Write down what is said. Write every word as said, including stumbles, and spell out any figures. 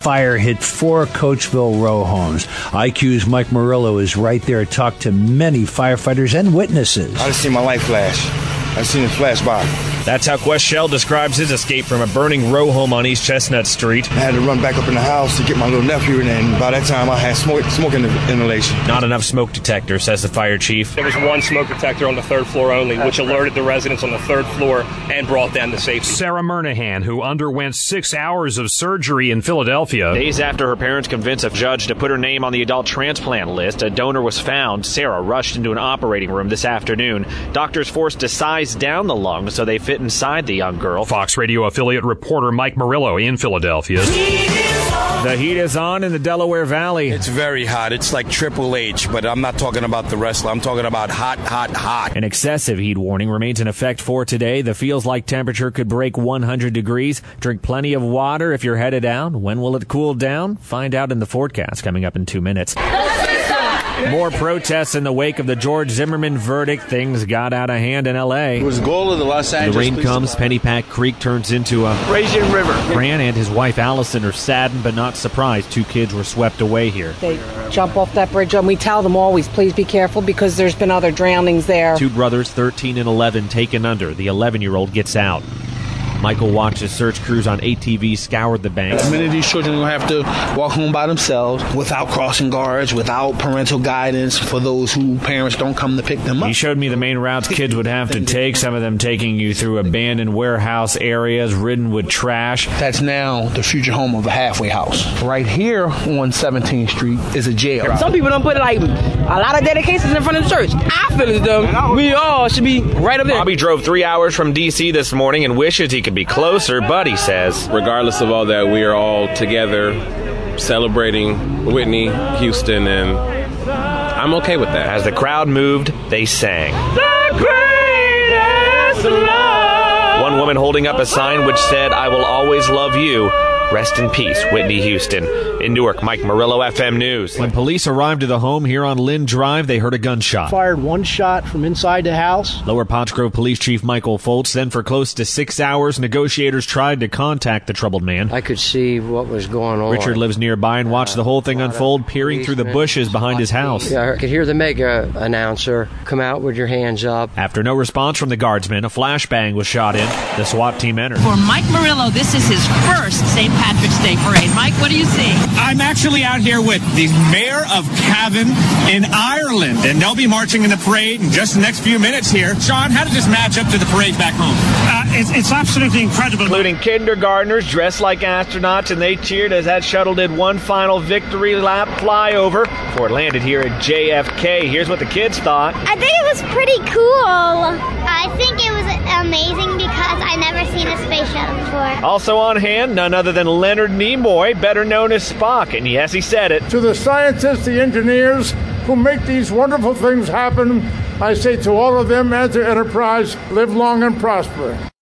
Fire hit four Coachville row homes. I Q's Mike Murillo is right there to talk to many firefighters and witnesses. I just seen my light flash. I seen it flash by. That's how Quest Shell describes his escape from a burning row home on East Chestnut Street. I had to run back up in the house to get my little nephew, and by that time I had smoke, smoke inhalation. Not enough smoke detector, says the fire chief. There was one smoke detector on the third floor only, which alerted the residents on the third floor and brought them to safety. Sarah Murnahan, who underwent six hours of surgery in Philadelphia. Days after her parents convinced a judge to put her name on the adult transplant list, a donor was found. Sarah rushed into an operating room this afternoon. Doctors forced to size down the lungs so they fit inside the young girl. Fox Radio affiliate reporter Mike Murillo in Philadelphia. The heat is on in the Delaware Valley. It's very hot. It's like Triple H, but I'm not talking about the wrestler. I'm talking about hot, hot, hot. An excessive heat warning remains in effect for today. The feels-like temperature could break one hundred degrees. Drink plenty of water if you're headed out. When will it cool down? Find out in the forecast coming up in two minutes. More protests in the wake of the George Zimmerman verdict. Things got out of hand in L A. It was the goal of the Los Angeles. The rain comes, Pennypack Creek turns into a raging river. Fran and his wife Allison are saddened but not surprised. Two kids were swept away here. They jump off that bridge, and we tell them always, please be careful, because there's been other drownings there. Two brothers, thirteen and eleven, taken under. The eleven-year-old gets out. Michael watches search crews on A T Vs scour the banks. Many of these children are going to have to walk home by themselves without crossing guards, without parental guidance for those who parents don't come to pick them up. He showed me the main routes kids would have to take, some of them taking you through abandoned warehouse areas ridden with trash. That's now the future home of a halfway house. Right here on seventeenth Street is a jail. Some people don't put like a lot of dedications in front of the church. I feel as though we all should be right up there. Bobby drove three hours from D C this morning and wishes he could be closer, but he says, regardless of all that, we are all together celebrating Whitney Houston, and I'm okay with that. As the crowd moved, they sang. The greatest love. One woman holding up a sign which said, I will always love you. Rest in peace, Whitney Houston. In Newark, Mike Murillo, F M News. When police arrived at the home here on Lynn Drive, they heard a gunshot. Fired one shot from inside the house. Lower Potts Grove Police Chief Michael Foltz. Then for close to six hours, negotiators tried to contact the troubled man. I could see what was going on. Richard lives nearby and watched the whole thing unfold, peering through the bushes behind his house. Yeah, I could hear the mega announcer, come out with your hands up. After no response from the guardsmen, a flashbang was shot in. The SWAT team entered. For Mike Murillo, this is his first Saint Patrick's Day parade. Mike, what do you see? I'm actually out here with the mayor of Cavan in Ireland, and they'll be marching in the parade in just the next few minutes here. Sean, how does this match up to the parade back home? Uh, it's, it's absolutely incredible. Including kindergartners dressed like astronauts, and they cheered as that shuttle did one final victory lap flyover before it landed here at J F K. Here's what the kids thought. I think it was pretty cool. I think it was amazing because I never seen a space shuttle before. Also on hand, none other than Leonard Nimoy, better known as Spock, and yes, he said it. To the scientists, the engineers who make these wonderful things happen, I say to all of them and to Enterprise, live long and prosper.